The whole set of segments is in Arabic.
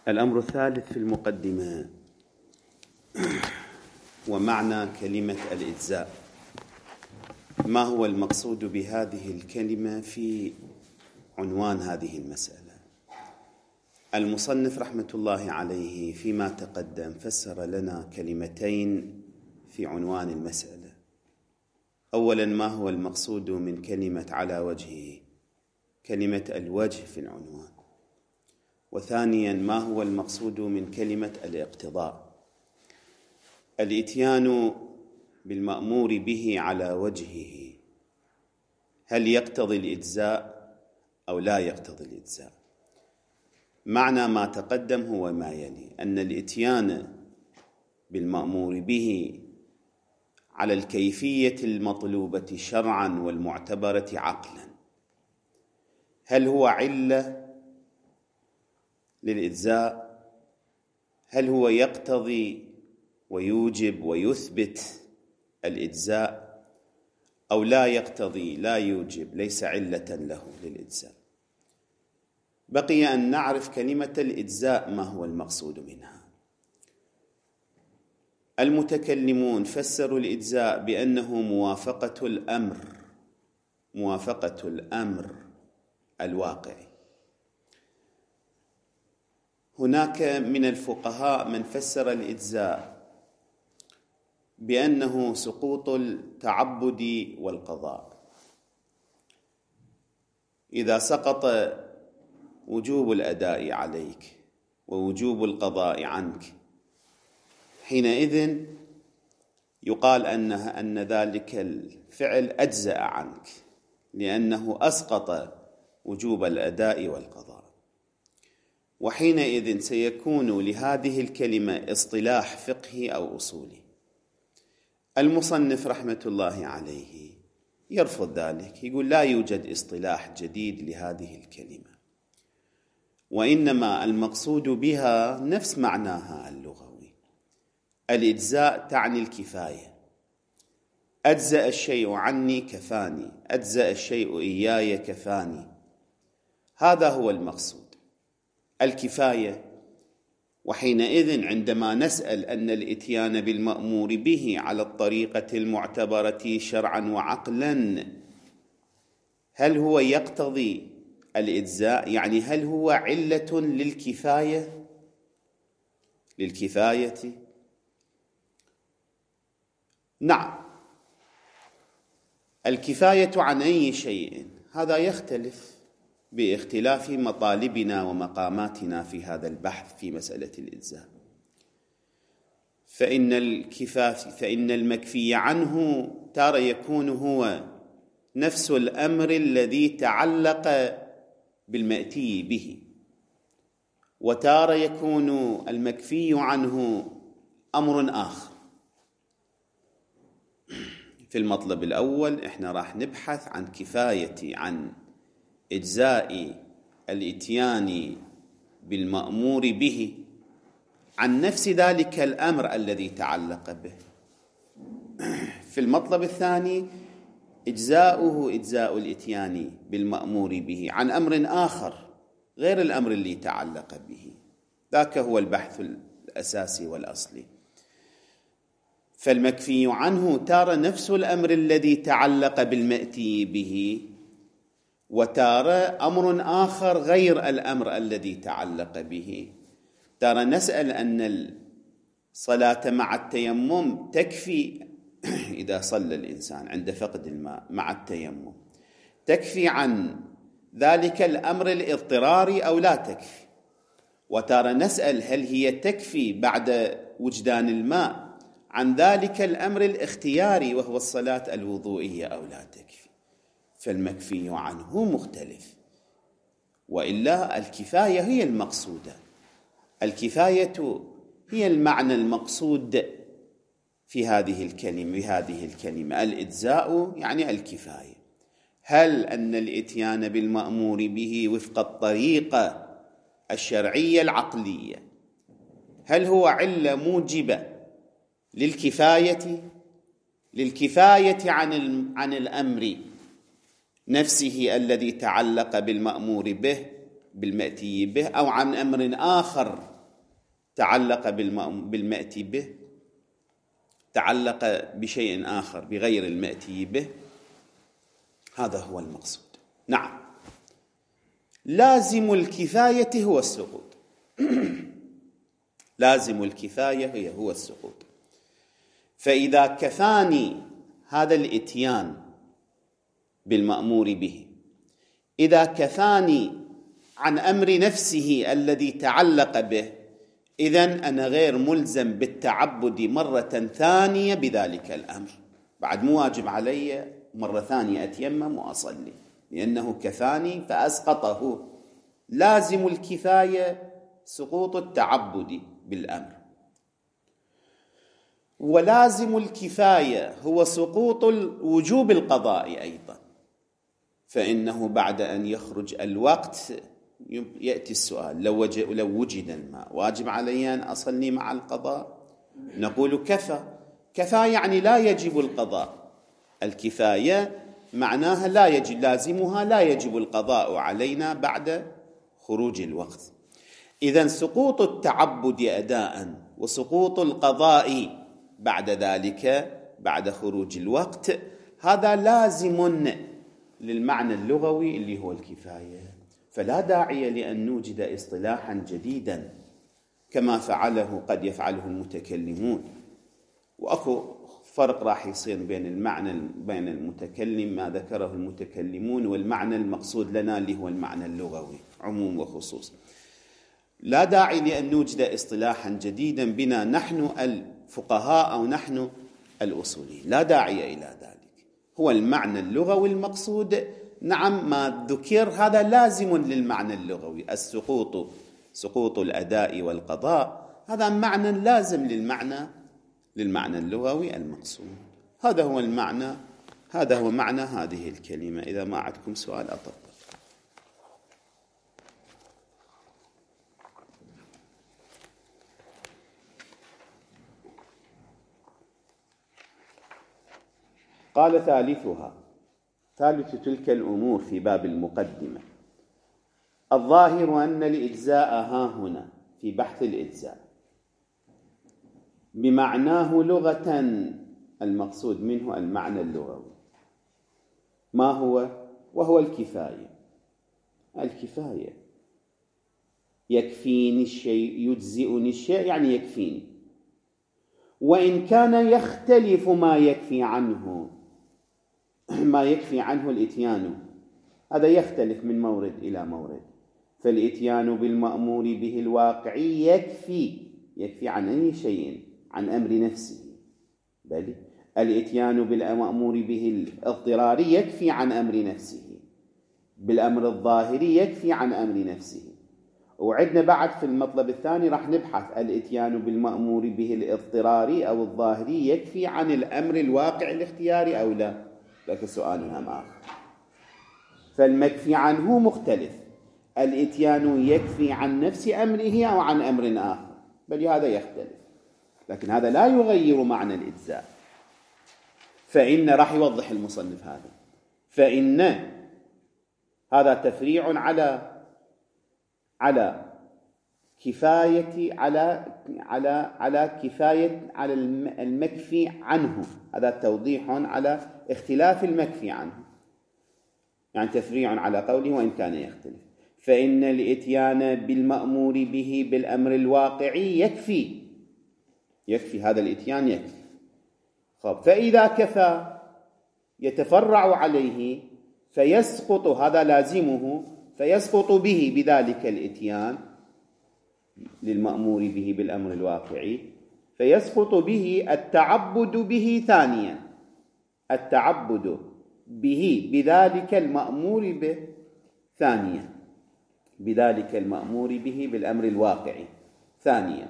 الأمر الثالث في المقدمة ومعنى كلمة الإجزاء. ما هو المقصود بهذه الكلمة في عنوان هذه المسألة؟ المصنف رحمة الله عليه فيما تقدم فسر لنا كلمتين في عنوان المسألة. أولا، ما هو المقصود من كلمة على وجهه، كلمة الوجه في العنوان. وثانيا، ما هو المقصود من كلمة الاقتضاء، الإتيان بالمأمور به على وجهه، هل يقتضي الإجزاء أو لا يقتضي الإجزاء؟ معنى ما تقدم هو ما يلي: أن الإتيان بالمأمور به على الكيفية المطلوبة شرعا والمعتبرة عقلا، هل هو علة للإجزاء؟ هل هو يقتضي ويوجب ويثبت الإجزاء أو لا يقتضي لا يوجب، ليس علة له للإجزاء؟ بقي أن نعرف كلمة الإجزاء ما هو المقصود منها. المتكلمون فسروا الإجزاء بأنه موافقة الأمر الواقعي. هناك من الفقهاء من فسر الإجزاء بأنه سقوط التعبد والقضاء. إذا سقط وجوب الأداء عليك ووجوب القضاء عنك، حينئذ يقال أن ذلك الفعل أجزأ عنك، لأنه أسقط وجوب الأداء والقضاء. وحينئذ سيكون لهذه الكلمة اصطلاح فقهي أو أصولي. المصنف رحمة الله عليه يرفض ذلك، يقول لا يوجد اصطلاح جديد لهذه الكلمة، وإنما المقصود بها نفس معناها اللغوي. الإجزاء تعني الكفاية، أجزأ الشيء عني كفاني، أجزأ الشيء إياي كفاني، هذا هو المقصود، الكفاية. وحينئذ عندما نسأل أن الإتيان بالمأمور به على الطريقة المعتبرة شرعا وعقلا، هل هو يقتضي الإجزاء؟ يعني هل هو علة للكفاية؟ نعم. الكفاية عن أي شيء؟ هذا يختلف باختلاف مطالبنا ومقاماتنا في هذا البحث في مسألة الإجزاء. فإن المكفي عنه تارة يكون هو نفس الأمر الذي تعلق بالمأتي به، وتارة يكون المكفي عنه أمر آخر. في المطلب الأول احنا راح نبحث عن إجزاء الإتيان بالمأمور به عن نفس ذلك الأمر الذي تعلق به. في المطلب الثاني إجزاء الإتيان بالمأمور به عن أمر آخر غير الأمر اللي تعلق به. ذاك هو البحث الأساسي والأصلي. فالمكفي عنه تارة نفس الأمر الذي تعلق بالمأتي به، وتارة أمر آخر غير الأمر الذي تعلق به. تارة نسأل أن الصلاة مع التيمم تكفي إذا صلى الإنسان عند فقد الماء مع التيمم، تكفي عن ذلك الأمر الاضطراري أو لا تكفي. وتارة نسأل هل هي تكفي بعد وجدان الماء عن ذلك الأمر الاختياري وهو الصلاة الوضوئية أو لا تكفي. فالمكفي عنه مختلف، وإلا الكفاية هي المقصودة، الكفاية هي المعنى المقصود في هذه الكلمة. الإجزاء يعني الكفاية. هل أن الإتيان بالمأمور به وفق الطريقة الشرعية العقلية هل هو علة موجبة للكفاية عن الأمر نفسه الذي تعلق بالمأمور به بالمأتي به، أو عن أمر آخر تعلق بالمأتي به، تعلق بشيء آخر بغير المأتي به، هذا هو المقصود. نعم، لازم الكفاية هو السقوط. لازم الكفاية هو السقوط. فإذا كفاني هذا الإتيان بالمأمور به، إذا كفاني عن أمر نفسه الذي تعلق به، إذن أنا غير ملزم بالتعبد مرة ثانية بذلك الأمر. بعد مو واجب علي مرة ثانية أتيمم وأصلي، لأنه كفاني فأسقطه. لازم الكفاية سقوط التعبد بالأمر، ولازم الكفاية هو سقوط وجوب القضاء أيضا. فإنه بعد أن يخرج الوقت يأتي السؤال: لو وجد الماء واجب علي أن أصلي مع القضاء؟ نقول كفى. كفى يعني لا يجب القضاء. الكفاية معناها لا يجب، لازمها لا يجب القضاء علينا بعد خروج الوقت. إذن سقوط التعبد أداء وسقوط القضاء بعد ذلك بعد خروج الوقت، هذا لازم للمعنى اللغوي اللي هو الكفاية. فلا داعي لأن نوجد اصطلاحا جديدا كما فعله قد يفعله المتكلمون. وأكو فرق راح يصير بين المتكلم ما ذكره المتكلمون والمعنى المقصود لنا اللي هو المعنى اللغوي عموم وخصوص. لا داعي لأن نوجد اصطلاحا جديدا بنا نحن الفقهاء أو نحن الأصوليين، لا داعي إلى ذلك. هو المعنى اللغوي المقصود. نعم، ما ذكر هذا لازم للمعنى اللغوي. السقوط، سقوط الأداء والقضاء، هذا معنى لازم للمعنى اللغوي المقصود. هذا هو المعنى، هذا هو معنى هذه الكلمة. إذا ما عندكم سؤال أطبق. قال: ثالث تلك الأمور في باب المقدمة: الظاهر أن الإجزاء هاهنا في بحث الإجزاء بمعناه لغة، المقصود منه المعنى اللغوي. ما هو؟ وهو الكفاية. الكفاية يكفيني الشيء، يجزئني الشيء يعني يكفيني، وإن كان يختلف ما يكفي عنه الإتيان، هذا يختلف من مورد إلى مورد. فالإتيان بالمأمور به الواقعي يكفي عن أي شيء، عن أمر نفسه. بل الإتيان بالمأمور به الاضطراري يكفي عن أمر نفسه، بالأمر الظاهري يكفي عن أمر نفسه. وعندنا بعد في المطلب الثاني راح نبحث الإتيان بالمأمور به الاضطراري أو الظاهري يكفي عن الأمر الواقع الاختياري أو لا، لكن سؤال آخر. فالمكفي عنه مختلف. الإتيان يكفي عن نفس أمره أو عن أمر آخر، بل هذا يختلف، لكن هذا لا يغير معنى الإجزاء. فإن راح يوضح المصنف هذا، فإن هذا تفريع على كفاية على كفاية على المكفي عنه. هذا توضيح على اختلاف المكفي عنه، يعني تفريع على قوله وإن كان يختلف. فإن الإتيان بالمأمور به بالأمر الواقعي يكفي هذا الإتيان يكفي. فإذا كفى يتفرع عليه فيسقط، هذا لازمه، فيسقط به بذلك الإتيان للمأمور به بالأمر الواقعي، فيسقط به التعبد به ثانيا، التعبد به بذلك المأمور به ثانيا، بذلك المأمور به بالأمر الواقعي ثانيا.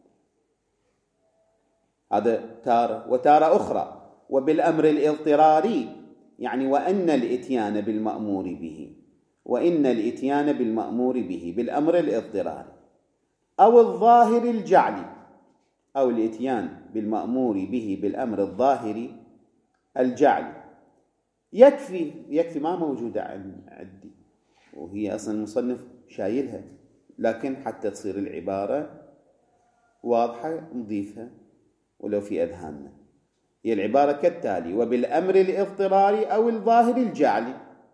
هذا تارة. وتارة أخرى وبالأمر الاضطراري، يعني وأن الإتيان بالمأمور به، وإن الإتيان بالمأمور به بالأمر الاضطراري أو الظاهر الجعلي، أو الإتيان بالمأمور به بالأمر الظاهري الجعلي يكفي ما موجودة عندي، وهي أصلا المصنف شايلها، لكن حتى تصير العبارة واضحة نضيفها ولو في أذهاننا. هي العبارة كالتالي: وبالأمر الاضطراري أو الظاهر الجعلي.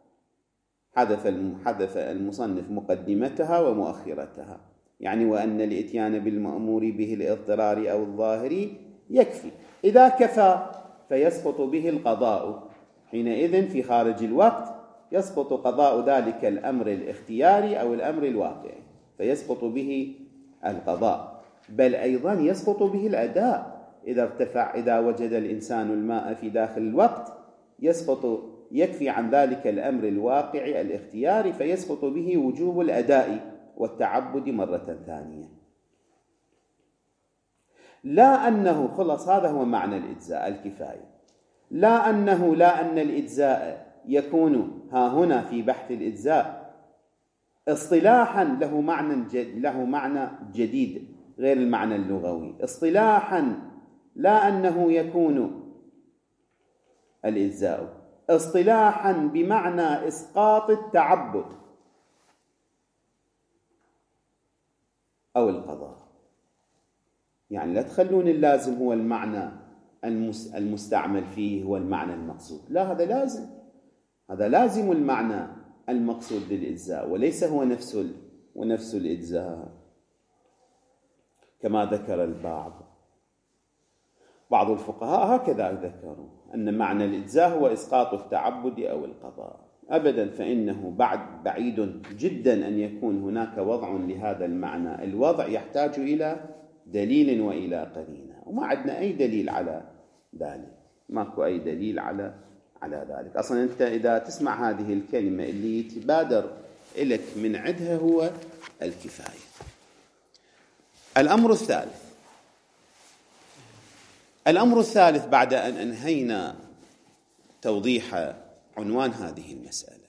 حذف المصنف مقدمتها ومؤخرتها، يعني وأن الإتيان بالمأمور به الاضطراري أو الظاهري يكفي. إذا كفى فيسقط به القضاء، حينئذ في خارج الوقت يسقط قضاء ذلك الأمر الاختياري أو الأمر الواقعي، فيسقط به القضاء، بل أيضا يسقط به الأداء. إذا وجد الإنسان الماء في داخل الوقت يكفي عن ذلك الأمر الواقعي الاختياري، فيسقط به وجوب الأداء والتعبد مرة ثانية. لا أنه خلص، هذا هو معنى الإجزاء الكفاية. لا أن الإجزاء يكون ها هنا في بحث الإجزاء اصطلاحا له معنى جديد غير المعنى اللغوي. اصطلاحا لا أنه يكون الإجزاء اصطلاحا بمعنى إسقاط التعبد أو القضاء. يعني لا تخلون اللازم هو المعنى المستعمل فيه هو المعنى المقصود، لا، هذا لازم المعنى المقصود للإجزاء، وليس هو نفس الإجزاء كما ذكر بعض الفقهاء هكذا ذكروا أن معنى الإجزاء هو إسقاط التعبد أو القضاء. أبدا، فإنه بعيد جدا أن يكون هناك وضع لهذا المعنى. الوضع يحتاج إلى دليل وإلى قرينة، وما عندنا أي دليل على ذلك، ماكو أي دليل على ذلك. أصلا أنت إذا تسمع هذه الكلمة اللي يتبادر إليك من عندها هو الكفاية. الأمر الثالث بعد أن أنهينا توضيح عنوان هذه المسألة،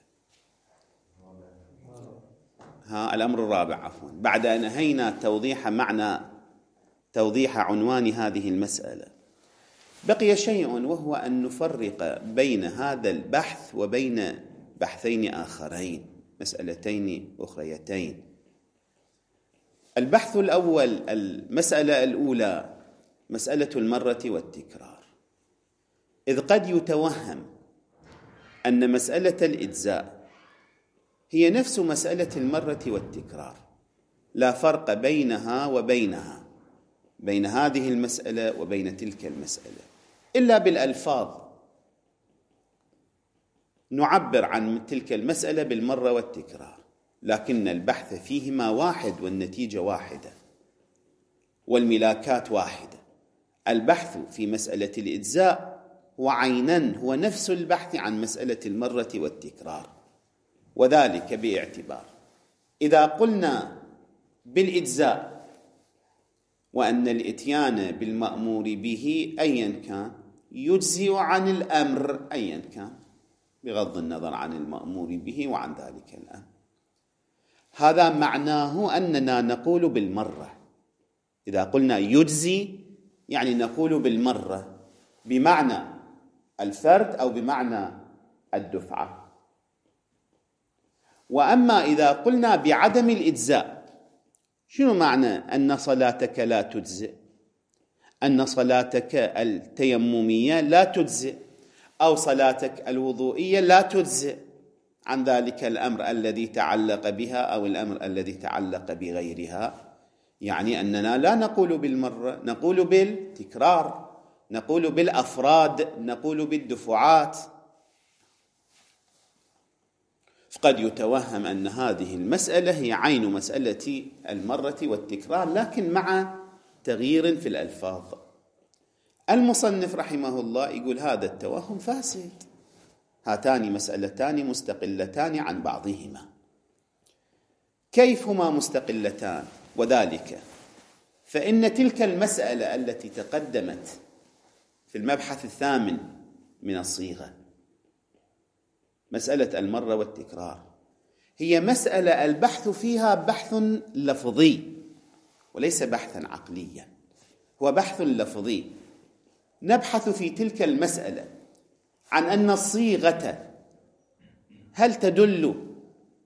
الأمر الرابع عفوا، بعد أن أنهينا توضيح عنوان هذه المسألة، بقي شيء، وهو أن نفرق بين هذا البحث وبين بحثين آخرين، مسألتين أخريتين. البحث الأول، المسألة الأولى، مسألة المرة والتكرار. إذ قد يتوهم أن مسألة الإجزاء هي نفس مسألة المرة والتكرار، لا فرق بينها وبينها، بين هذه المسألة وبين تلك المسألة، إلا بالألفاظ نعبر عن تلك المسألة بالمرة والتكرار، لكن البحث فيهما واحد والنتيجة واحدة والملاكات واحدة. البحث في مسألة الإجزاء وعينا هو نفس البحث عن مسألة المرة والتكرار، وذلك باعتبار إذا قلنا بالإجزاء وأن الإتيان بالمأمور به أيا كان يجزئ عن الأمر أيا كان، بغض النظر عن المأمور به وعن ذلك الأمر، هذا معناه أننا نقول بالمرة. إذا قلنا يجزي يعني نقول بالمرة، بمعنى الفرد أو بمعنى الدفعة. وأما إذا قلنا بعدم الإجزاء، شنو معنى أن صلاتك لا تجزئ؟ أن صلاتك التيممية لا تجزئ، أو صلاتك الوضوئية لا تجزئ عن ذلك الأمر الذي تعلق بها أو الأمر الذي تعلق بغيرها. يعني أننا لا نقول بالمرة، نقول بالتكرار، نقول بالأفراد، نقول بالدفعات. فقد يتوهم أن هذه المسألة هي عين مسألة المرة والتكرار، لكن مع تغيير في الألفاظ. المصنف رحمه الله يقول هذا التوهم فاسد، هاتان مسألتان مستقلتان عن بعضهما. كيف هما مستقلتان؟ وذلك فإن تلك المسألة التي تقدمت في المبحث الثامن من الصيغة، مسألة المرة والتكرار، هي مسألة البحث فيها بحث لفظي وليس بحثا عقليا، هو بحث لفظي. نبحث في تلك المسألة عن أن الصيغة هل تدل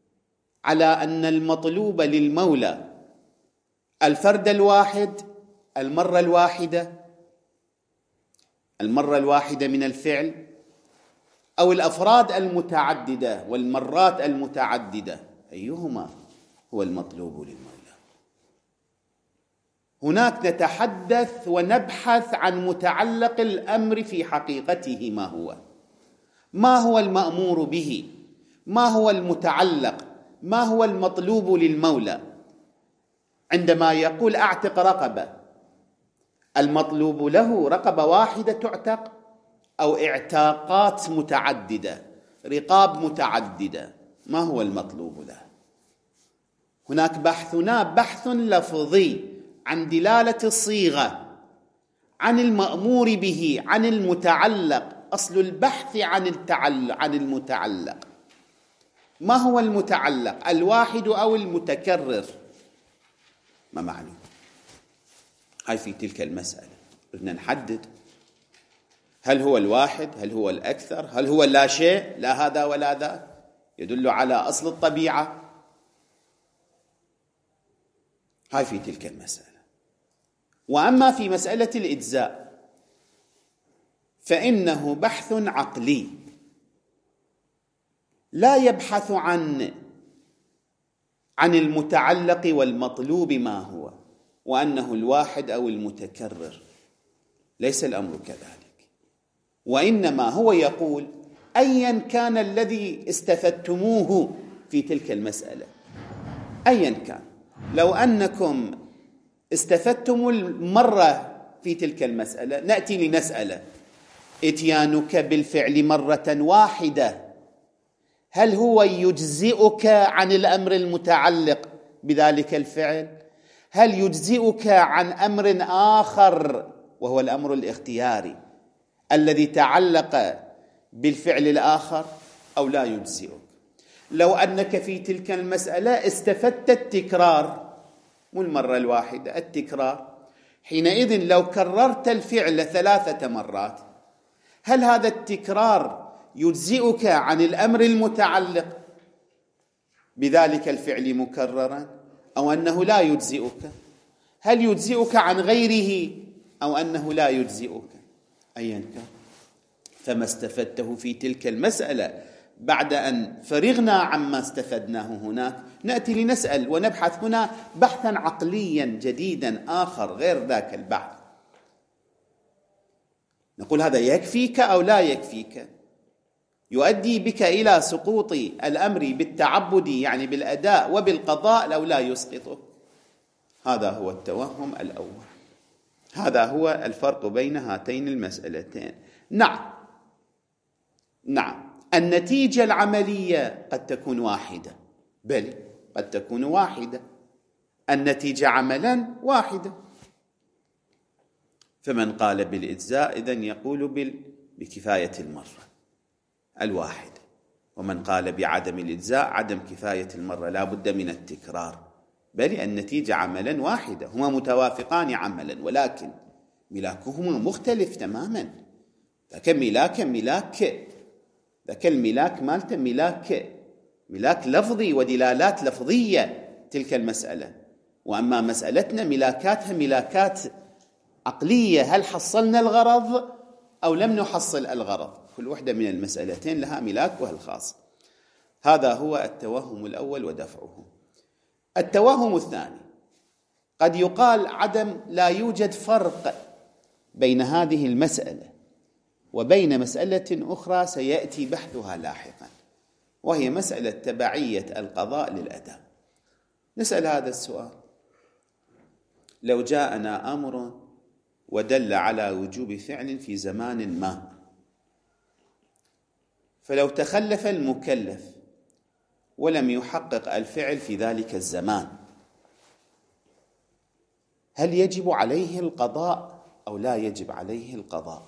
على أن المطلوب للمولى الفرد الواحد المرة الواحدة من الفعل، أو الأفراد المتعددة والمرات المتعددة؟ أيهما هو المطلوب للمولى؟ هناك نتحدث ونبحث عن متعلق الأمر في حقيقته. ما هو المأمور به؟ ما هو المتعلق؟ ما هو المطلوب للمولى؟ عندما يقول أعتق رقبة، المطلوب له رقبة واحدة تعتق أو اعتاقات متعددة، رقاب متعددة؟ ما هو المطلوب له؟ هناك بحثنا بحث لفظي عن دلالة الصيغة، عن المأمور به، عن المتعلق. أصل البحث عن المتعلق. ما هو المتعلق؟ الواحد أو المتكرر؟ ما معلوم. هاي في تلك المسألة بدنا نحدد، هل هو الواحد؟ هل هو الأكثر؟ هل هو لا شيء، لا هذا ولا ذاك، يدل على أصل الطبيعة؟ هاي في تلك المسألة. وأما في مسألة الإجزاء فإنه بحث عقلي، لا يبحث عن المتعلق والمطلوب ما هو، وأنه الواحد أو المتكرر. ليس الأمر كذلك، وإنما هو يقول أيا كان الذي استفدتموه في تلك المسألة، أيا كان، لو أنكم استفدتم المرة في تلك المسألة، نأتي لنسأل: إتيانك بالفعل مرة واحدة هل هو يجزئك عن الأمر المتعلق بذلك الفعل؟ هل يجزئك عن أمر آخر وهو الأمر الاختياري الذي تعلق بالفعل الآخر، أو لا يجزئك؟ لو أنك في تلك المسألة استفدت التكرار، مو المرة الواحدة، التكرار، حينئذ لو كررت الفعل 3 مرات، هل هذا التكرار يجزئك عن الأمر المتعلق بذلك الفعل مكررا، أو أنه لا يجزئك؟ هل يجزئك عن غيره، أو أنه لا يجزئك؟ أيا كان، فما استفدته في تلك المسألة بعد أن فرغنا عما استفدناه هناك، نأتي لنسأل ونبحث هنا بحثا عقليا جديدا آخر غير ذاك البحث. نقول هذا يكفيك أو لا يكفيك؟ يؤدي بك إلى سقوط الأمر بالتعبد، يعني بالأداء وبالقضاء، أو لا يسقطه؟ هذا هو التوهم الأول. هذا هو الفرق بين هاتين المسألتين. نعم، النتيجة العملية قد تكون واحدة، بل قد تكون واحدة، النتيجة عملا واحدة. فمن قال بالإجزاء إذن يقول بكفاية المرة الواحدة، ومن قال بعدم الإجزاء عدم كفاية المرة، لا بد من التكرار، بل النتيجة عملا واحدة، هما متوافقان عملا، ولكن ملاكهما مختلف تماما. ذاك الملاك مالته ملاك لفظي ودلالات لفظية تلك المسألة، وأما مسألتنا ملاكاتها ملاكات عقلية، هل حصلنا الغرض أو لم نحصل الغرض؟ كل واحدة من المسألتين لها ملاكها الخاص. هذا هو التوهم الأول ودفعه. التوهم الثاني: قد يقال لا يوجد فرق بين هذه المسألة وبين مسألة أخرى سيأتي بحثها لاحقا، وهي مسألة تبعية القضاء للأداء. نسأل هذا السؤال: لو جاءنا أمر ودل على وجوب فعل في زمان ما، فلو تخلف المكلف ولم يحقق الفعل في ذلك الزمان، هل يجب عليه القضاء أو لا يجب عليه القضاء؟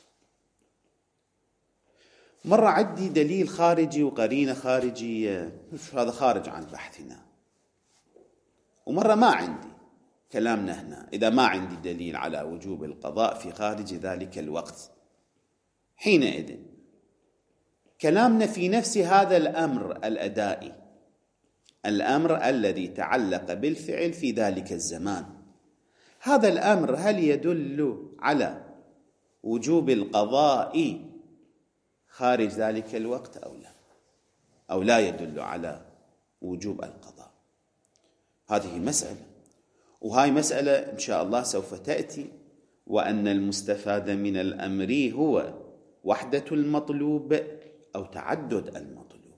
مرة عندي دليل خارجي وقرينة خارجية، هذا خارج عن بحثنا، ومرة ما عندي. كلامنا هنا إذا ما عندي دليل على وجوب القضاء في خارج ذلك الوقت، حينئذ كلامنا في نفس هذا الأمر الأدائي، الأمر الذي تعلق بالفعل في ذلك الزمان، هذا الأمر هل يدل على وجوب القضاء خارج ذلك الوقت أو لا يدل على وجوب القضاء؟ هذه مسألة، وهاي مسألة إن شاء الله سوف تأتي. وأن المستفاد من الأمر هو وحدة المطلوب أو تعدد المطلوب،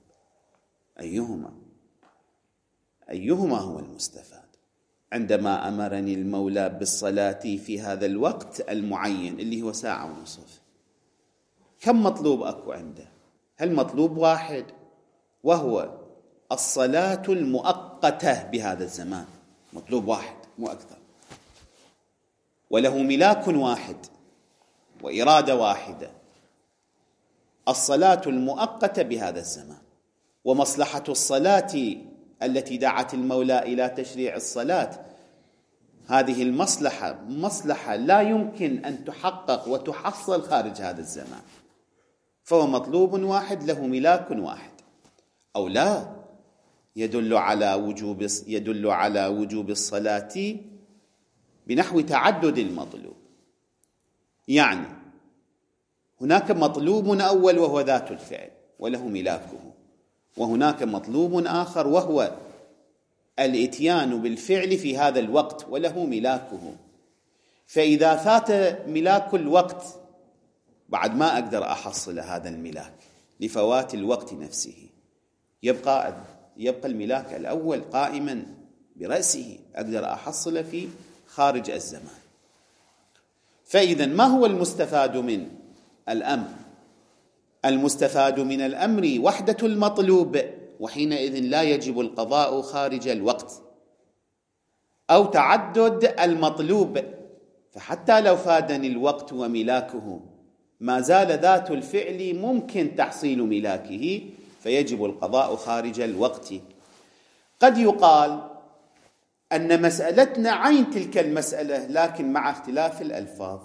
أيهما هو المستفاد؟ عندما أمرني المولى بالصلاة في هذا الوقت المعين اللي هو 1.5 ساعة، كم مطلوب أكو عنده؟ هل مطلوب واحد وهو الصلاة المؤقتة بهذا الزمان؟ مطلوب واحد مو أكثر، وله ملاك واحد وإرادة واحدة، الصلاة المؤقتة بهذا الزمان. ومصلحة الصلاة التي دعت المولى إلى تشريع الصلاة، هذه المصلحة لا يمكن أن تحقق وتحصل خارج هذا الزمان، فهو مطلوب واحد له ملاك واحد. أو لا، يدل على وجوب الصلاة بنحو تعدد المطلوب، يعني هناك مطلوب أول وهو ذات الفعل وله ملاكه، وهناك مطلوب آخر وهو الإتيان بالفعل في هذا الوقت وله ملاكه. فإذا فات ملاك الوقت بعد ما أقدر أحصل هذا الملاك لفوات الوقت نفسه، يبقى الملاك الأول قائما برأسه، أقدر أحصل في خارج الزمان. فإذا ما هو المستفاد من الأمر؟ المستفاد من الأمر وحدة المطلوب، وحينئذ لا يجب القضاء خارج الوقت، أو تعدد المطلوب، فحتى لو فادني الوقت وملاكه ما زال ذات الفعل ممكن تحصيل ملاكه، فيجب القضاء خارج الوقت. قد يقال أن مسألتنا عين تلك المسألة لكن مع اختلاف الألفاظ،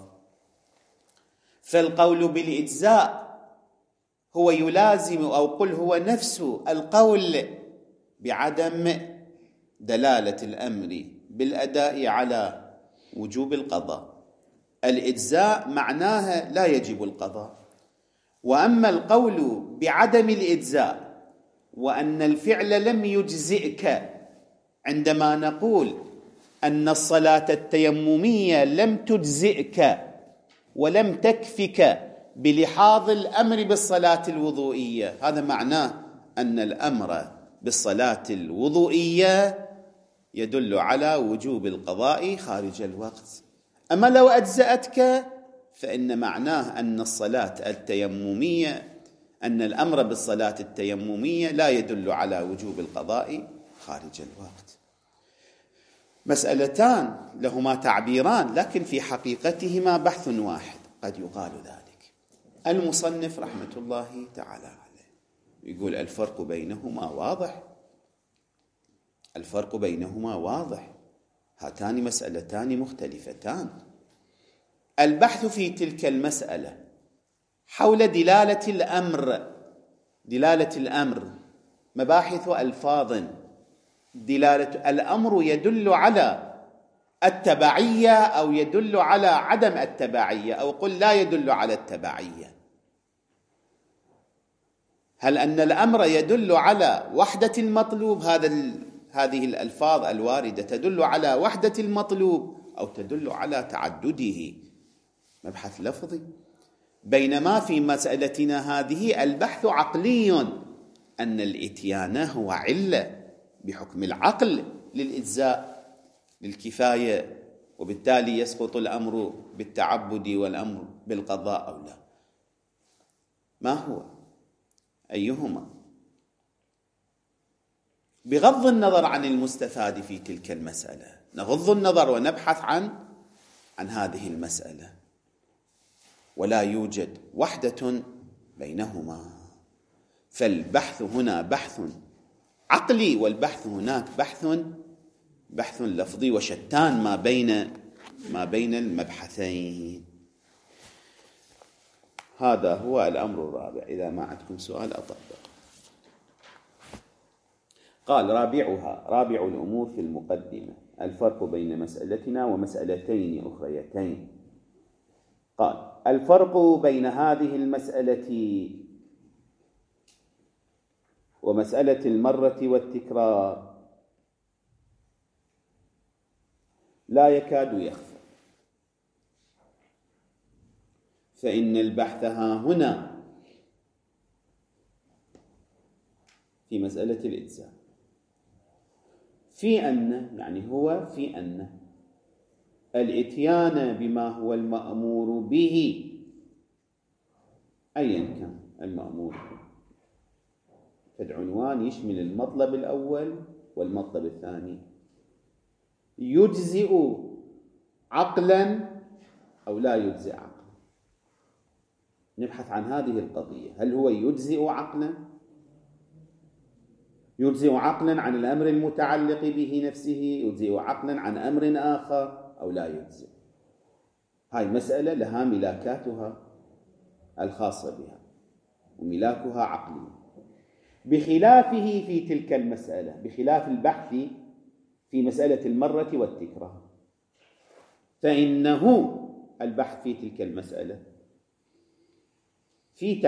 فالقول بالإجزاء هو يلازم أو قل هو نفس القول بعدم دلالة الأمر بالأداء على وجوب القضاء. الإجزاء معناها لا يجب القضاء، وأما القول بعدم الإجزاء وأن الفعل لم يجزئك، عندما نقول أن الصلاة التيممية لم تجزئك ولم تكفك بلحاظ الأمر بالصلاة الوضوئية، هذا معناه أن الأمر بالصلاة الوضوئية يدل على وجوب القضاء خارج الوقت. أما لو أجزأتك فإن معناه أن الصلاة التيممية، أن الأمر بالصلاة التيممية لا يدل على وجوب القضاء خارج الوقت. مسألتان لهما تعبيران لكن في حقيقتهما بحث واحد، قد يقال ذلك. المصنف رحمة الله تعالى عليه يقول الفرق بينهما واضح، الفرق بينهما واضح، هاتان مسألتان مختلفتان. البحث في تلك المسألة حول دلالة الأمر مباحث ألفاظ. دلالة الأمر يدل على التبعية أو يدل على عدم التبعية، أو قل لا يدل على التبعية. هل أن الأمر يدل على وحدة المطلوب؟ هذه الألفاظ الواردة تدل على وحدة المطلوب أو تدل على تعدده؟ مبحث لفظي. بينما في مسألتنا هذه البحث عقلي، أن الإتيان هو علة بحكم العقل للإجزاء للكفاية، وبالتالي يسقط الأمر بالتعبد والأمر بالقضاء أو لا. ما هو؟ أيهما؟ بغض النظر عن المستفاد في تلك المسألة، نغض النظر ونبحث عن هذه المسألة، ولا يوجد وحدة بينهما. فالبحث هنا بحث عقلي، والبحث هناك بحث لفظي، وشتان ما بين المبحثين. هذا هو الأمر الرابع. إذا ما عندكم سؤال أطبق. قال رابع الأمور في المقدمة الفرق بين مسألتنا ومسألتين أخريتين. قال: الفرق بين هذه المسألة ومسألة المرة والتكرار لا يكاد يخفى، فإن البحث ها هنا في مسألة الإجزاء في أن الإتيان بما هو المأمور به أيا كان المأمور به، فالعنوان يشمل المطلب الأول والمطلب الثاني، يجزئ عقلا أو لا يجزئ عقلا. نبحث عن هذه القضية، هل هو يجزئ عقلا؟ يجزئ عقلا عن الأمر المتعلق به نفسه، يجزئ عقلا عن أمر آخر، أو لا يجزئ. هاي مسألة لها ملاكاتها الخاصة بها وملاكها عقلي، بخلافه في تلك المسألة، بخلاف البحث في مسألة المرة والتكرار، فإنه البحث في تلك المسألة في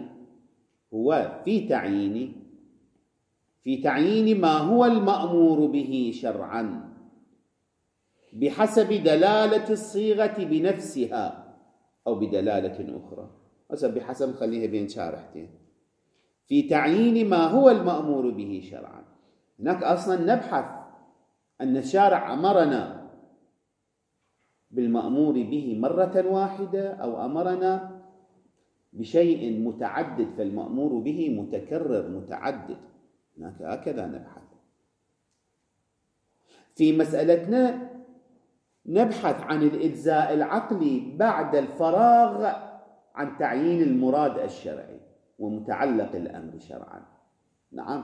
تعيين ما هو المأمور به شرعا بحسب دلالة الصيغة بنفسها أو بدلالة أخرى. بحسب خليها بين شارحتين، في تعيين ما هو المأمور به شرعا. هناك أصلا نبحث أن الشارع أمرنا بالمأمور به مرة واحدة أو أمرنا بشيء متعدد، فالمأمور به متكرر متعدد. هكذا نبحث. في مسألتنا نبحث عن الإجزاء العقلي بعد الفراغ عن تعيين المراد الشرعي ومتعلق الأمر شرعا. نعم،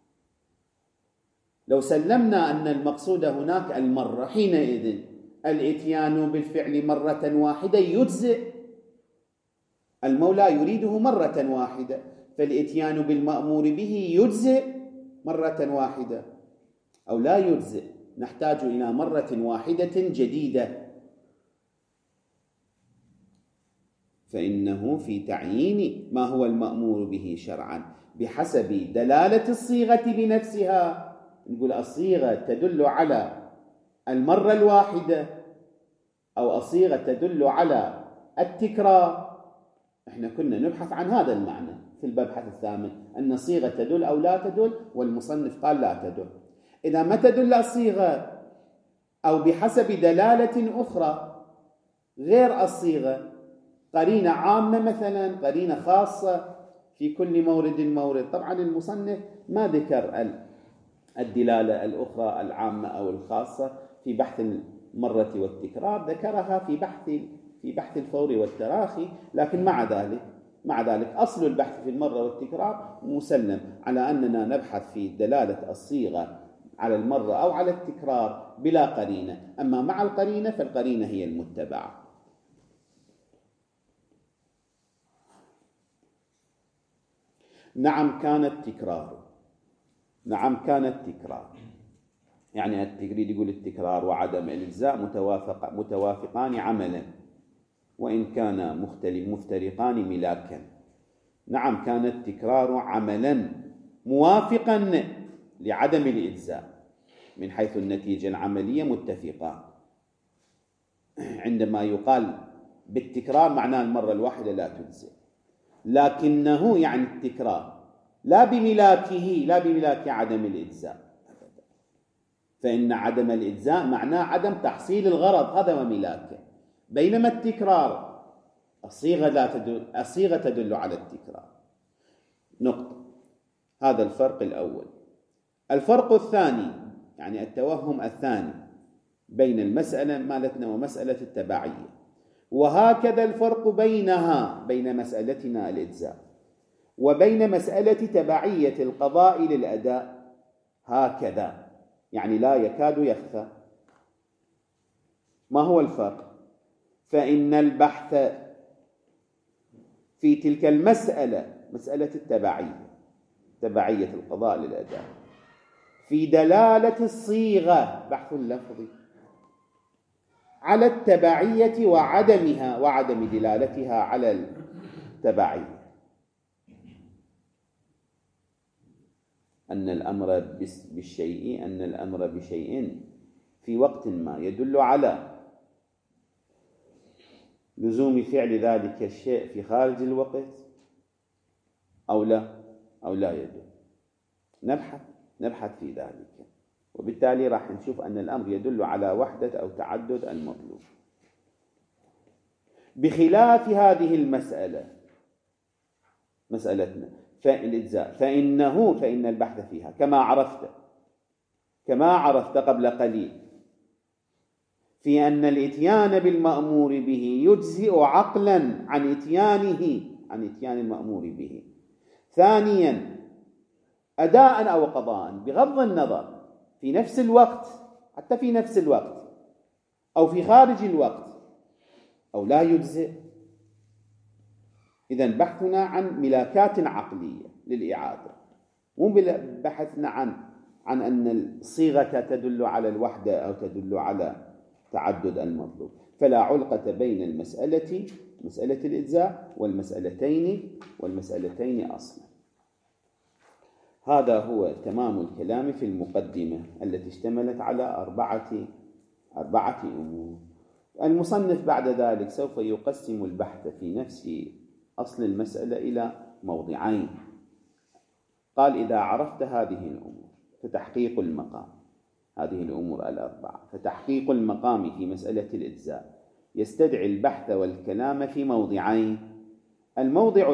لو سلمنا أن المقصود هناك المرة، حينئذ الإتيان بالفعل مرة واحدة يجزئ، المولى يريده مرة واحدة، فالإتيان بالمأمور به يجزئ مرة واحدة أو لا يجزئ، نحتاج إلى مرة واحدة جديدة. فإنه في تعيين ما هو المأمور به شرعا بحسب دلالة الصيغة بنفسها. نقول الصيغة تدل على المرة الواحدة أو الصيغة تدل على التكرار. احنا كنا نبحث عن هذا المعنى في المبحث الثامن، أن الصيغة تدل أو لا تدل، والمصنف قال لا تدل. إذا ما تدل الصيغة أو بحسب دلالة أخرى غير الصيغة، قرينة عامة مثلا، قرينة خاصة في كل مورد. طبعا المصنف ما ذكر الدلالة الأخرى العامة أو الخاصة في بحث المرة والتكرار، ذكرها في بحث الفور والتراخي. لكن مع ذلك أصل البحث في المرة والتكرار مسلم على أننا نبحث في دلالة الصيغة على المرة أو على التكرار بلا قرينة، أما مع القرينة فالقرينة هي المتبعة. نعم كان التكرار، يعني التقرير يقول التكرار وعدم الإجزاء متوافقان عملا، وإن كان مفترقان ملاكا. نعم كان التكرار عملا موافقا لعدم الإجزاء من حيث النتيجة العملية متفقان. عندما يقال بالتكرار معناه المرة الواحدة لا تجزئ، لكنه يعني التكرار لا بملاك عدم الإجزاء، فإن عدم الإجزاء معناه عدم تحصيل الغرض، هذا وملاكه. بينما التكرار الصيغة تدل على التكرار. نقطة. هذا الفرق الأول. الفرق الثاني، يعني التوهم الثاني بين المسألة مالتنا ومسألة التبعية، وهكذا الفرق بين مسألتنا الإجزاء وبين مسألة تبعية القضاء للأداء، هكذا يعني لا يكاد يخفى. ما هو الفرق؟ فإن البحث في تلك المسألة، مسألة التبعية، تبعية القضاء للأداء، في دلالة الصيغة، بحث لفظي، على التبعية وعدمها وعدم دلالتها على التبعية. أن الأمر بشيء في وقت ما يدل على لزوم فعل ذلك الشيء في خارج الوقت أو لا يدل. نبحث في ذلك، وبالتالي راح نشوف أن الأمر يدل على وحدة أو تعدد المطلوب. بخلاف هذه المسألة، مسألتنا الإجزاء، فإن البحث فيها كما عرفت قبل قليل في أن الإتيان بالمأمور به يجزئ عقلا عن إتيان المأمور به. ثانيا، أداء أو قضاء بغض النظر في نفس الوقت، حتى في نفس الوقت أو في خارج الوقت، أو لا يجزئ. إذن بحثنا عن ملاكات عقلية للإعادة، مو بحثنا عن أن الصيغة تدل على الوحدة أو تدل على تعدد المطلوب. فلا علقة بين مسألة الإجزاء والمسألتين أصلا. هذا هو تمام الكلام في المقدمة التي اشتملت على أربعة أمور. المصنف بعد ذلك سوف يقسم البحث في نفس أصل المسألة إلى موضعين. قال: إذا عرفت هذه الأمور فتحقيق المقام، هذه الأمور الأربعة، فتحقيق المقام في مسألة الإجزاء يستدعي البحث والكلام في موضعين. الموضع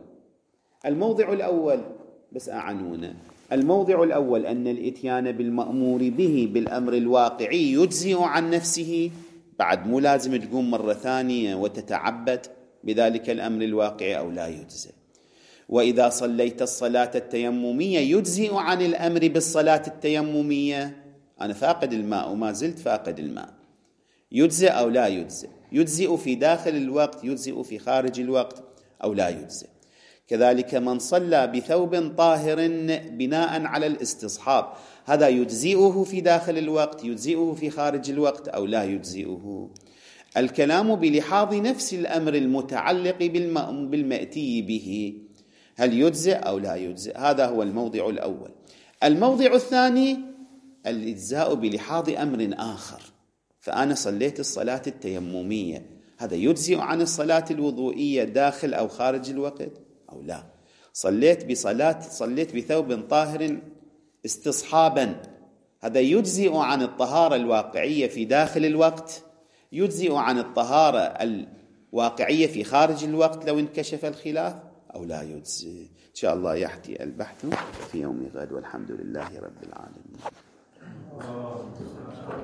الأول بس أعنونه. الموضع الأول أن الإتيان بالمأمور به بالأمر الواقعي يجزئ عن نفسه، بعد مو لازم تقوم مرة ثانية وتتعبد بذلك الأمر الواقعي أو لا يجزئ. وإذا صليت الصلاة التيممية يجزئ عن الأمر بالصلاة التيممية. أنا فاقد الماء وما زلت فاقد الماء، يجزئ أو لا يجزئ؟ يجزئ في داخل الوقت، يجزئ في خارج الوقت أو لا يجزئ. كذلك من صلى بثوب طاهر بناء على الاستصحاب، هذا يجزئه في داخل الوقت، يجزئه في خارج الوقت أو لا يجزئه. الكلام بلحاظ نفس الأمر المتعلق بالمأتي به، هل يجزئ أو لا يجزئ؟ هذا هو الموضع الأول. الموضع الثاني الإجزاء بلحاظ أمر آخر. فأنا صليت الصلاة التيممية، هذا يجزئ عن الصلاة الوضوئية داخل أو خارج الوقت أو لا؟ صليت بثوب طاهر استصحابا، هذا يجزئ عن الطهارة الواقعية في داخل الوقت، يجزئ عن الطهارة الواقعية في خارج الوقت لو انكشف الخلاف أو لا يجزئ. إن شاء الله يحكي البحث في يوم غد، والحمد لله رب العالمين.